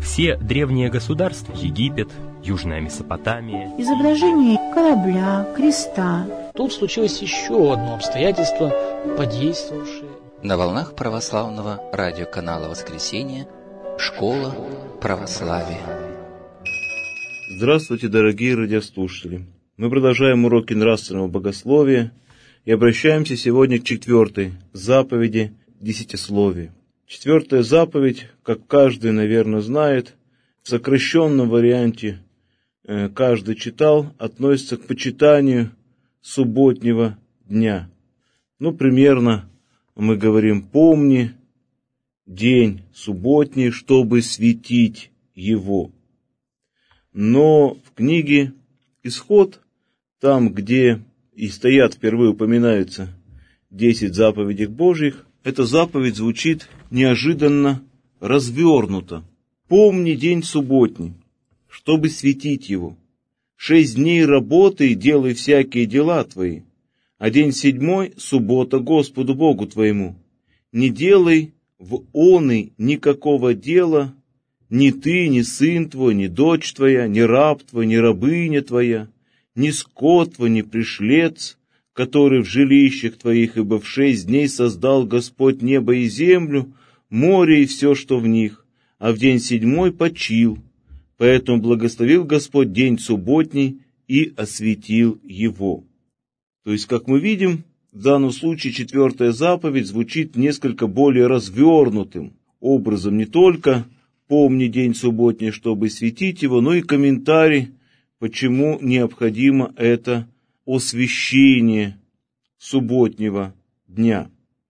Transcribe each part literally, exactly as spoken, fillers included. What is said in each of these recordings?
Все древние государства, Египет, Южная Месопотамия, изображение корабля, креста. Тут случилось еще одно обстоятельство, подействовавшее. На волнах православного радиоканала «Воскресенье» Школа православия. Здравствуйте, дорогие радиослушатели! Мы продолжаем уроки нравственного богословия и обращаемся сегодня к четвертой заповеди Десятисловия. Четвертая заповедь, как каждый, наверное, знает, в сокращенном варианте э, каждый читал, относится к почитанию субботнего дня. Ну, примерно мы говорим: помни день субботний, чтобы светить его. Но в книге Исход, там, где и стоят, впервые упоминаются десять заповедей Божьих, эта заповедь звучит неожиданно развернуто. Помни день субботний, чтобы светить его. Шесть дней работай и делай всякие дела твои, а день седьмой — суббота Господу Богу твоему. Не делай в оный никакого дела, ни ты, ни сын твой, ни дочь твоя, ни раб твой, ни рабыня твоя, ни скот твой, ни пришлец, который в жилищах твоих, ибо в шесть дней создал Господь небо и землю, море и все, что в них, а в день седьмой почил. Поэтому благословил Господь день субботний и осветил его. То есть, как мы видим, в данном случае четвертая заповедь звучит несколько более развернутым образом. Не только «помни день субботний, чтобы светить его», но и комментарий, почему необходимо это освящение субботнего дня.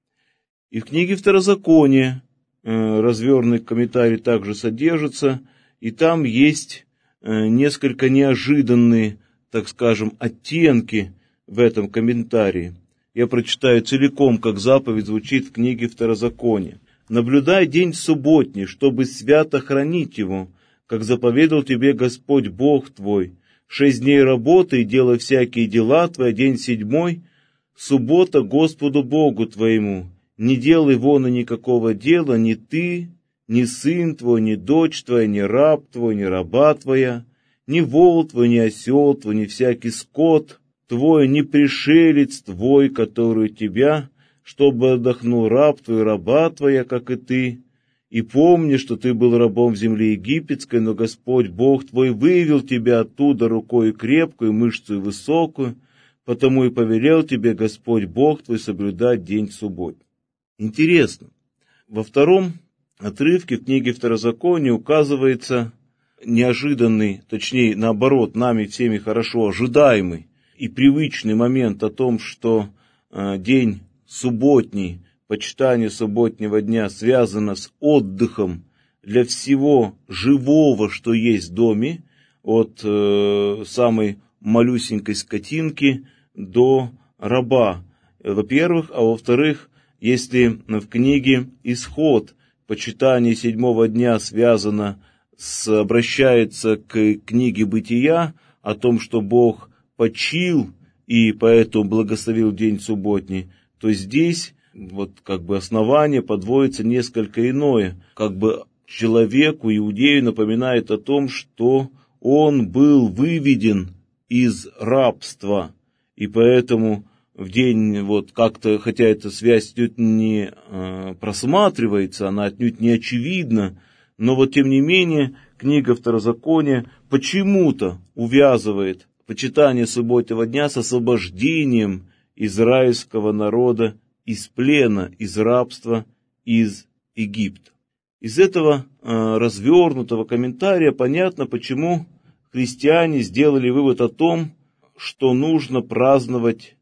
И в книге Второзакония э, развернутый комментарий также содержится, и там есть э, несколько неожиданные, так скажем, оттенки в этом комментарии. Я прочитаю целиком, как заповедь звучит в книге Второзакония. «Наблюдай день субботний, чтобы свято хранить его, как заповедал тебе Господь Бог твой. Шесть дней работы и делай всякие дела твои, день седьмой — суббота Господу Богу твоему. Не делай вон и никакого дела, ни ты, ни сын твой, ни дочь твоя, ни раб твой, ни раба твоя, ни вол твой, ни осел твой, ни всякий скот твой, ни пришелец твой, который тебя, чтобы отдохнул раб твой, раба твоя, как и ты. И помни, что ты был рабом в земле египетской, но Господь Бог твой вывел тебя оттуда рукой крепкую, мышцу высокую, потому и повелел тебе Господь Бог твой соблюдать день субботний». Интересно, во втором отрывке в книге Второзакония указывается неожиданный, точнее, наоборот, нами всеми хорошо ожидаемый и привычный момент о том, что э, день субботний, почитание субботнего дня связано с отдыхом для всего живого, что есть в доме, от э, самой малюсенькой скотинки до раба, во-первых, а во-вторых, если в книге Исход почитание седьмого дня связано с, обращается к книге Бытия о том, что Бог почил и поэтому благословил день субботний, то здесь вот как бы основание подводится несколько иное, как бы человеку, иудею, напоминает о том, что он был выведен из рабства, и поэтому в день, вот как-то, хотя эта связь отнюдь не э, просматривается, она отнюдь не очевидна, но вот тем не менее книга Второзакония почему-то увязывает почитание субботнего дня с освобождением израильского народа из плена, из рабства, из Египта. Из этого э, развернутого комментария понятно, почему христиане сделали вывод о том, что нужно праздновать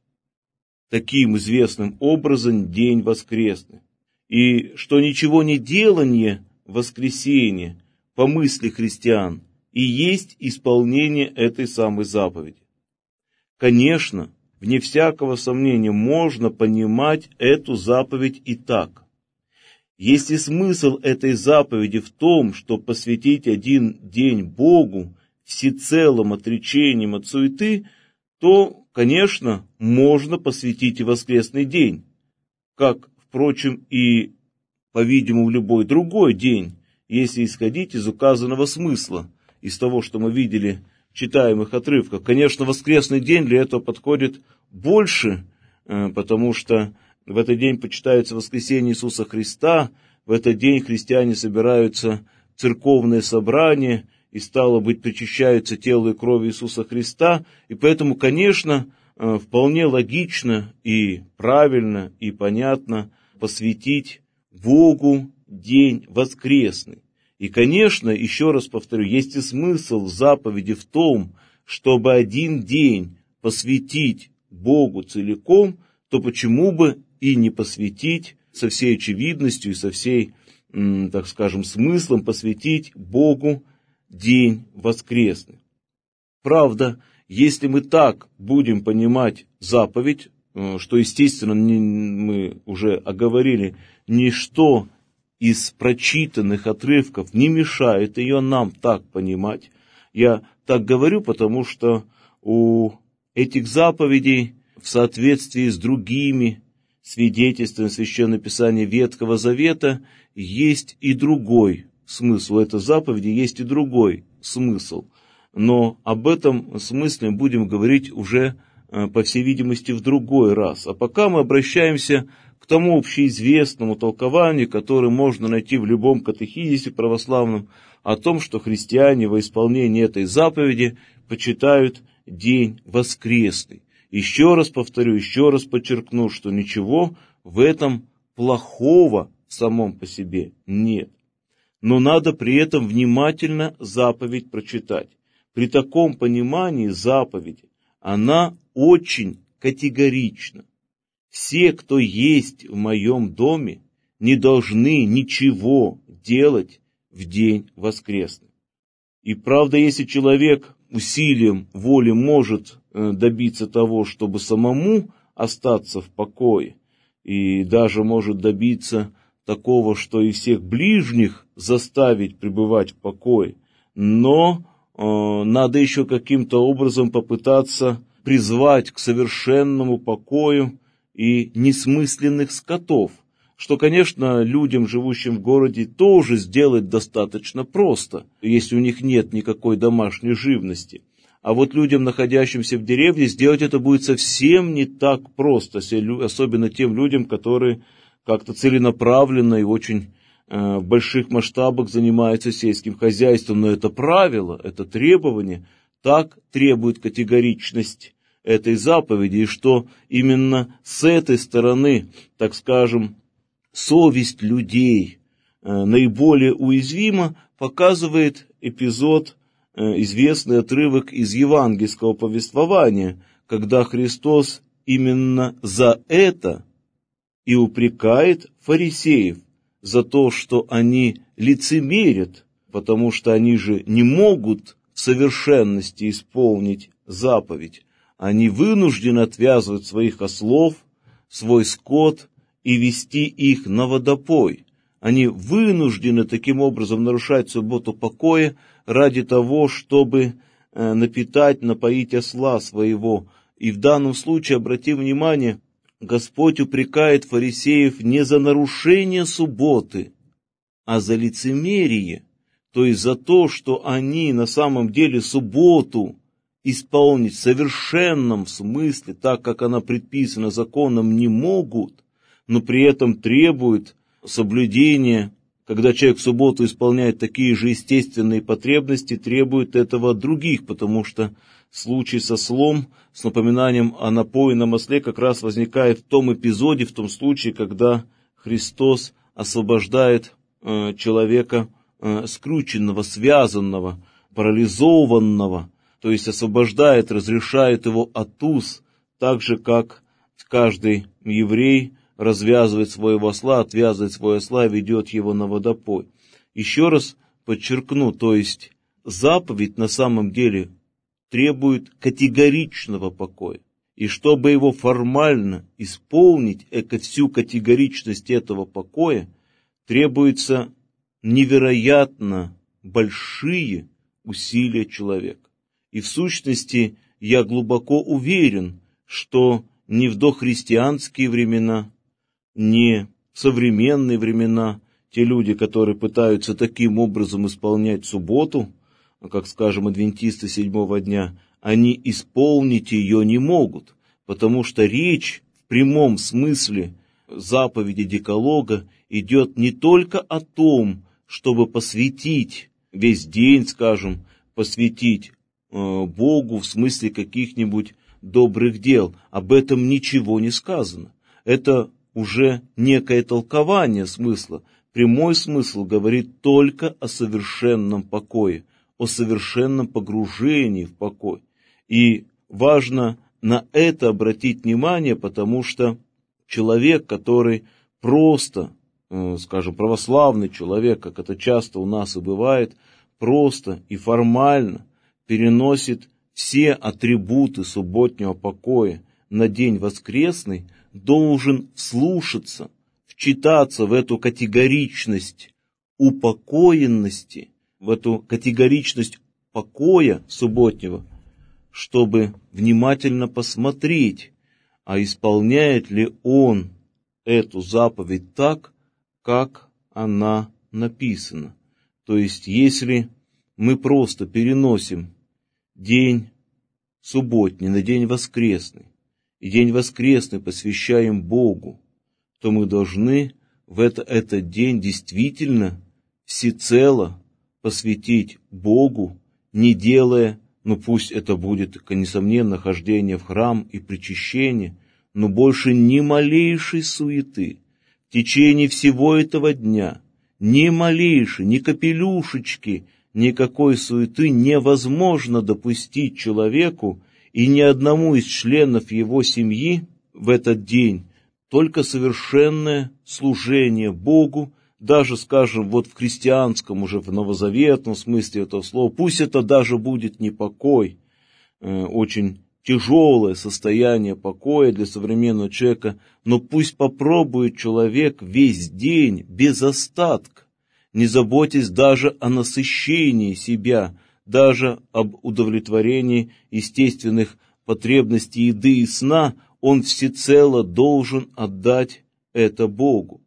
таким известным образом день воскресный, и что ничего не делание в воскресенье по мысли христиан и есть исполнение этой самой заповеди. Конечно, вне всякого сомнения можно понимать эту заповедь и так. Если смысл этой заповеди в том, что посвятить один день Богу всецелым отречением от суеты, то, конечно, можно посвятить и воскресный день, как, впрочем, и, по-видимому, любой другой день, если исходить из указанного смысла, из того, что мы видели в читаемых отрывках. Конечно, воскресный день для этого подходит больше, потому что в этот день почитается воскресение Иисуса Христа, в этот день христиане собираются в церковные собрания, и, стало быть, причащаются телу и крови Иисуса Христа, и поэтому, конечно, вполне логично и правильно и понятно посвятить Богу день воскресный. И, конечно, еще раз повторю, есть и смысл в заповеди в том, чтобы один день посвятить Богу целиком, то почему бы и не посвятить со всей очевидностью и со всей, так скажем, смыслом посвятить Богу день воскресный. Правда, если мы так будем понимать заповедь, что, естественно, мы уже оговорили, ничто из прочитанных отрывков не мешает ее нам так понимать. Я так говорю, потому что у этих заповедей в соответствии с другими свидетельствами Священного Писания Ветхого Завета есть и другой смысл. У этой заповеди есть и другой смысл. Но об этом смысле будем говорить уже, по всей видимости, в другой раз. А пока мы обращаемся к тому общеизвестному толкованию, которое можно найти в любом катехизисе православном, о том, что христиане во исполнении этой заповеди почитают день воскресный. Еще раз повторю, еще раз подчеркну, что ничего в этом плохого в самом по себе нет. Но надо при этом внимательно заповедь прочитать. При таком понимании заповеди она очень категорична. Все, кто есть в моем доме, не должны ничего делать в день воскресный. И правда, если человек усилием воли может добиться того, чтобы самому остаться в покое, и даже может добиться такого, что и всех ближних заставить пребывать в покое, но э, надо еще каким-то образом попытаться призвать к совершенному покою и несмысленных скотов, что, конечно, людям, живущим в городе, тоже сделать достаточно просто, если у них нет никакой домашней живности. А вот людям, находящимся в деревне, сделать это будет совсем не так просто, особенно тем людям, которые как-то целенаправленно и очень э, в больших масштабах занимаются сельским хозяйством. Но это правило, это требование, так требует категоричность этой заповеди, и что именно с этой стороны, так скажем, совесть людей э, наиболее уязвима, показывает эпизод, э, известный отрывок из евангельского повествования, когда Христос именно за это и упрекает фарисеев, за то, что они лицемерят, потому что они же не могут в совершенности исполнить заповедь. Они вынуждены отвязывать своих ослов, свой скот и вести их на водопой. Они вынуждены таким образом нарушать субботу покоя ради того, чтобы напитать, напоить осла своего. И в данном случае, обрати внимание, Господь упрекает фарисеев не за нарушение субботы, а за лицемерие, то есть за то, что они на самом деле субботу исполнить в совершенном смысле, так как она предписана законом, не могут, но при этом требуют соблюдения, когда человек в субботу исполняет такие же естественные потребности, требует этого от других, потому что случай со ослом, с напоминанием о напоенном осле, как раз возникает в том эпизоде, в том случае, когда Христос освобождает э, человека э, скрученного, связанного, парализованного, то есть освобождает, разрешает его от уз, так же, как каждый еврей развязывает своего осла, отвязывает своего осла и ведет его на водопой. Еще раз подчеркну, то есть заповедь на самом деле требует категоричного покоя. И чтобы его формально исполнить, всю категоричность этого покоя, требуется невероятно большие усилия человека. И в сущности, я глубоко уверен, что ни в дохристианские времена, ни в современные времена те люди, которые пытаются таким образом исполнять субботу, как, скажем, адвентисты седьмого дня, они исполнить ее не могут, потому что речь в прямом смысле заповеди Декалога идет не только о том, чтобы посвятить весь день, скажем, посвятить э, Богу в смысле каких-нибудь добрых дел. Об этом ничего не сказано. Это уже некое толкование смысла. Прямой смысл говорит только о совершенном покое, о совершенном погружении в покой. И важно на это обратить внимание, потому что человек, который просто, скажем, православный человек, как это часто у нас и бывает, просто и формально переносит все атрибуты субботнего покоя на день воскресный, должен вслушаться, вчитаться в эту категоричность упокоенности, в эту категоричность покоя субботнего, чтобы внимательно посмотреть, а исполняет ли он эту заповедь так, как она написана. То есть, если мы просто переносим день субботний на день воскресный, и день воскресный посвящаем Богу, то мы должны в это, этот день действительно всецело посвятить Богу, не делая, ну пусть это будет, несомненно, хождение в храм и причащение, но больше ни малейшей суеты в течение всего этого дня, ни малейшей, ни капелюшечки, никакой суеты невозможно допустить человеку и ни одному из членов его семьи в этот день, только совершенное служение Богу, даже, скажем, вот в христианском, уже в новозаветном смысле этого слова, пусть это даже будет не покой, э, очень тяжелое состояние покоя для современного человека, но пусть попробует человек весь день без остатка, не заботясь даже о насыщении себя, даже об удовлетворении естественных потребностей еды и сна, он всецело должен отдать это Богу.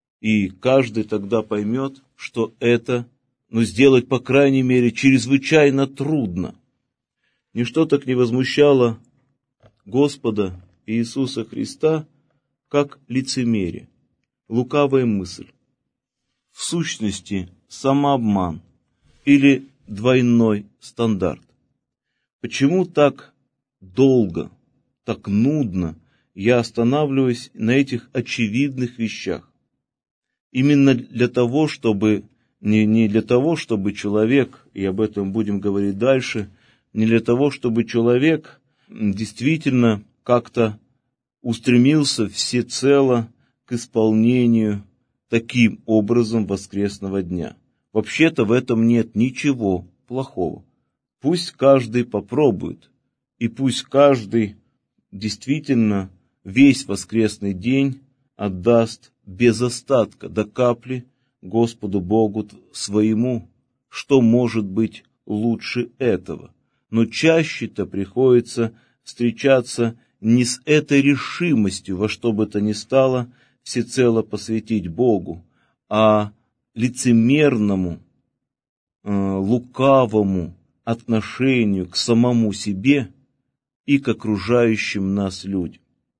И каждый тогда поймет, что это, ну, сделать, по крайней мере, чрезвычайно трудно. Ничто так не возмущало Господа Иисуса Христа, как лицемерие, лукавая мысль, в сущности, самообман или двойной стандарт. Почему так долго, так нудно я останавливаюсь на этих очевидных вещах? Именно для того, чтобы, не, не для того, чтобы человек, и об этом будем говорить дальше, не для того, чтобы человек действительно как-то устремился всецело к исполнению таким образом воскресного дня. Вообще-то в этом нет ничего плохого. Пусть каждый попробует, и пусть каждый действительно весь воскресный день отдаст без остатка до капли Господу Богу своему. Что может быть лучше этого? Но чаще-то приходится встречаться не с этой решимостью во что бы то ни стало всецело посвятить Богу, а лицемерному, э, лукавому отношению к самому себе и к окружающим нас людям.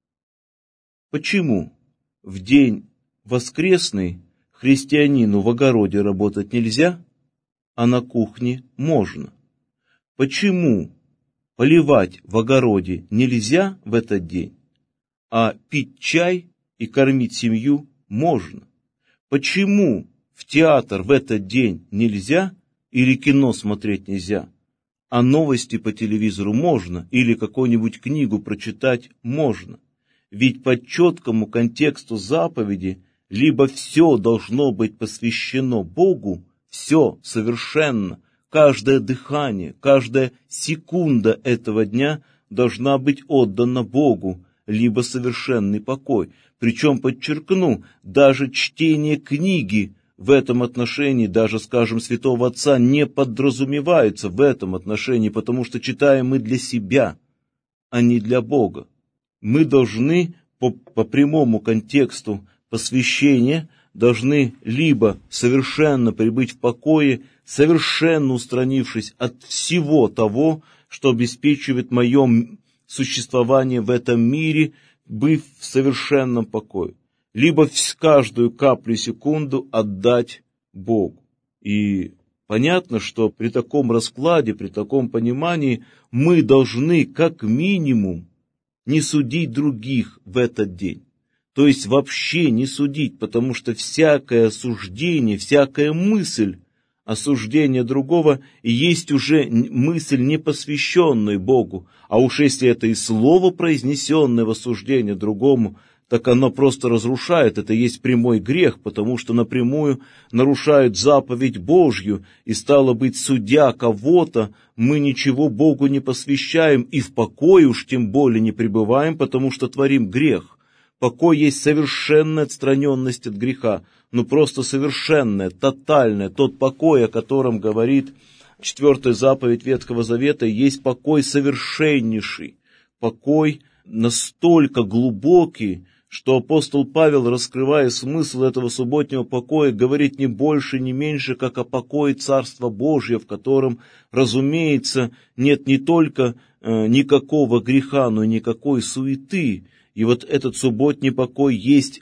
Почему в день воскресный христианину в огороде работать нельзя, а на кухне можно? Почему поливать в огороде нельзя в этот день, а пить чай и кормить семью можно? Почему в театр в этот день нельзя или кино смотреть нельзя, а новости по телевизору можно или какую-нибудь книгу прочитать можно? Ведь по четкому контексту заповеди либо все должно быть посвящено Богу, все совершенно, каждое дыхание, каждая секунда этого дня должна быть отдана Богу, либо совершенный покой. Причем, подчеркну, даже чтение книги в этом отношении, даже, скажем, Святого Отца, не подразумевается в этом отношении, потому что читаем мы для себя, а не для Бога. Мы должны по, по прямому контексту посвящения должны либо совершенно пребыть в покое, совершенно устранившись от всего того, что обеспечивает мое существование в этом мире, быв в совершенном покое, либо каждую каплю секунду отдать Богу. И понятно, что при таком раскладе, при таком понимании мы должны как минимум не судить других в этот день. То есть вообще не судить, потому что всякое осуждение, всякая мысль осуждения другого есть уже мысль, не посвященная Богу. А уж если это и слово, произнесенное в осуждение другому, так оно просто разрушает. Это есть прямой грех, потому что напрямую нарушает заповедь Божью, и стало быть, судя кого-то, мы ничего Богу не посвящаем, и в покое уж тем более не пребываем, потому что творим грех. Покой есть совершенная отстраненность от греха, ну просто совершенная, тотальная. Тот покой, о котором говорит четвертая заповедь Ветхого Завета, есть покой совершеннейший, покой настолько глубокий, что апостол Павел, раскрывая смысл этого субботнего покоя, говорит не больше, не меньше, как о покое Царства Божьего, в котором, разумеется, нет не только э, никакого греха, но и никакой суеты. И вот этот субботний покой есть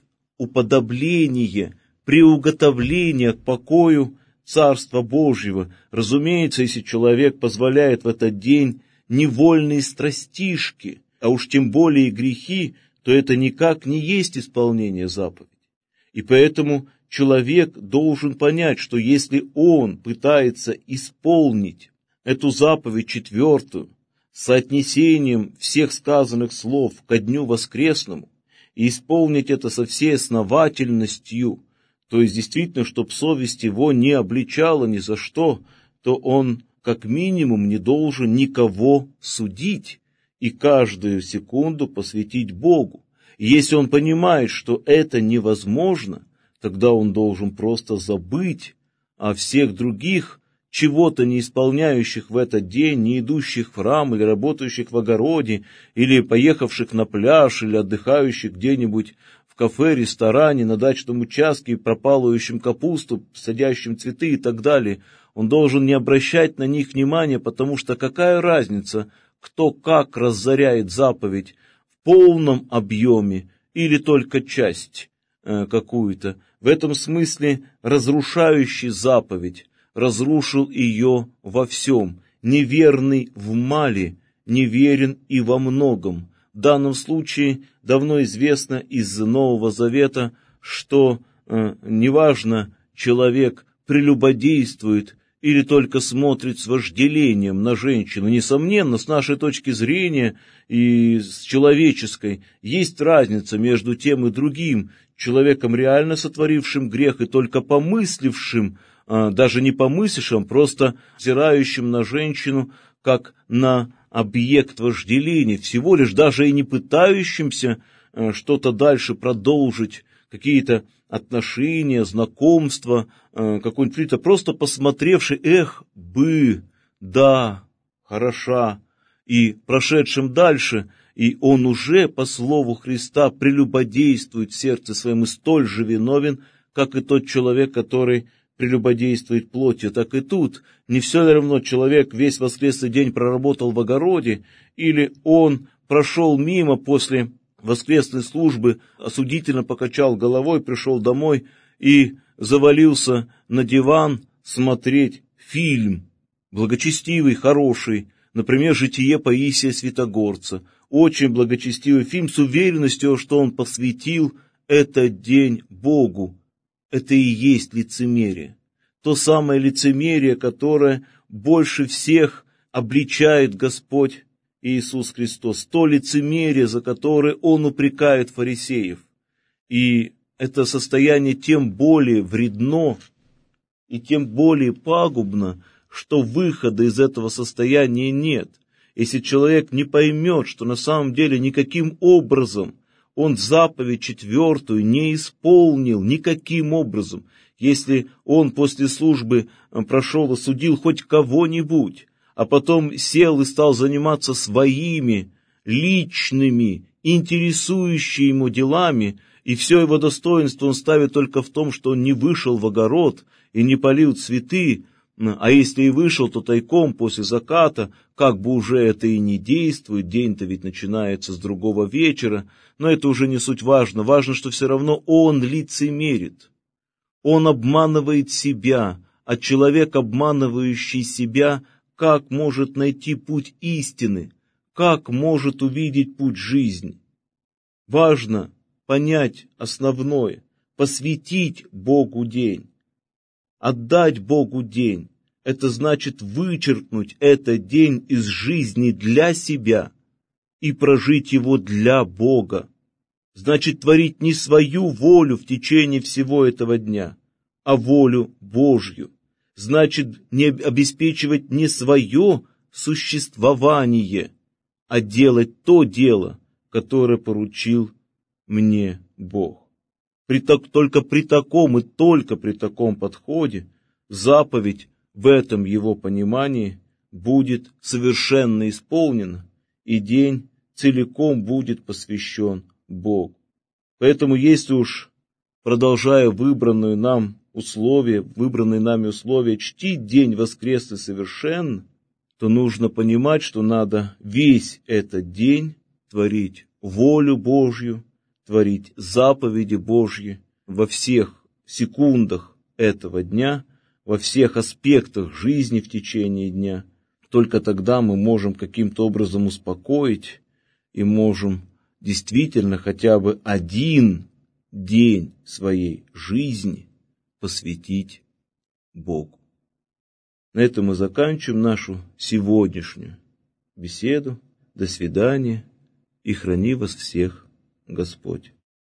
уподобление, приуготовление к покою Царства Божьего. Разумеется, если человек позволяет в этот день невольные страстишки, а уж тем более грехи, то это никак не есть исполнение заповедей. И поэтому человек должен понять, что если он пытается исполнить эту заповедь четвертую, соотнесением всех сказанных слов ко дню воскресному, и исполнить это со всей основательностью, то есть действительно, чтобы совесть его не обличала ни за что, то он как минимум не должен никого судить и каждую секунду посвятить Богу. И если он понимает, что это невозможно, тогда он должен просто забыть о всех других чего-то не исполняющих в этот день, не идущих в храм, или работающих в огороде, или поехавших на пляж, или отдыхающих где-нибудь в кафе, ресторане, на дачном участке, пропалывающим капусту, садящим цветы и так далее. Он должен не обращать на них внимания, потому что какая разница, кто как разоряет заповедь в полном объеме или только часть э, какую-то. В этом смысле разрушающий заповедь разрушил ее во всем. Неверный в мале, неверен и во многом. В данном случае давно известно из Нового Завета, что э, неважно, человек прелюбодействует или только смотрит с вожделением на женщину. Несомненно, с нашей точки зрения и с человеческой, есть разница между тем и другим. Человеком, реально сотворившим грех и только помыслившим, даже не помыслившим, просто взирающим на женщину как на объект вожделения, всего лишь даже и не пытающимся что-то дальше продолжить, какие-то отношения, знакомства, какой-нибудь, просто посмотревший, эх, бы, да, хороша, и прошедшим дальше, и он уже, по слову Христа, прелюбодействует в сердце своем и столь же виновен, как и тот человек, который прелюбодействует плотью. Так и тут не все равно человек весь воскресный день проработал в огороде, или он прошел мимо после воскресной службы, осудительно покачал головой, пришел домой и завалился на диван смотреть фильм, благочестивый, хороший, например, «Житие Паисия Святогорца». Очень благочестивый фильм с уверенностью, что он посвятил этот день Богу. Это и есть лицемерие. То самое лицемерие, которое больше всех обличает Господь Иисус Христос. То лицемерие, за которое Он упрекает фарисеев. И это состояние тем более вредно и тем более пагубно, что выхода из этого состояния нет. Если человек не поймет, что на самом деле никаким образом он заповедь четвертую не исполнил, никаким образом, если он после службы прошел, осудил хоть кого-нибудь, а потом сел и стал заниматься своими личными, интересующими ему делами, и все его достоинство он ставит только в том, что он не вышел в огород и не полил цветы, а если и вышел, то тайком после заката, как бы уже это и не действует, день-то ведь начинается с другого вечера, но это уже не суть важно, важно, что все равно он лицемерит, он обманывает себя, а человек, обманывающий себя, как может найти путь истины, как может увидеть путь жизни? Важно понять основное, посвятить Богу день. Отдать Богу день – это значит вычеркнуть этот день из жизни для себя и прожить его для Бога. Значит, творить не свою волю в течение всего этого дня, а волю Божью. Значит, не обеспечивать не свое существование, а делать то дело, которое поручил мне Бог. При так, только при таком и только при таком подходе заповедь в этом его понимании будет совершенно исполнена, и день целиком будет посвящен Богу. Поэтому, если уж, продолжая выбранную нам условие, выбранные нами условия, чтить день воскресный совершенно, то нужно понимать, что надо весь этот день творить волю Божью, творить заповеди Божьи во всех секундах этого дня, во всех аспектах жизни в течение дня. Только тогда мы можем каким-то образом успокоить и можем действительно хотя бы один день своей жизни посвятить Богу. На этом мы заканчиваем нашу сегодняшнюю беседу. До свидания, и храни вас всех Господь.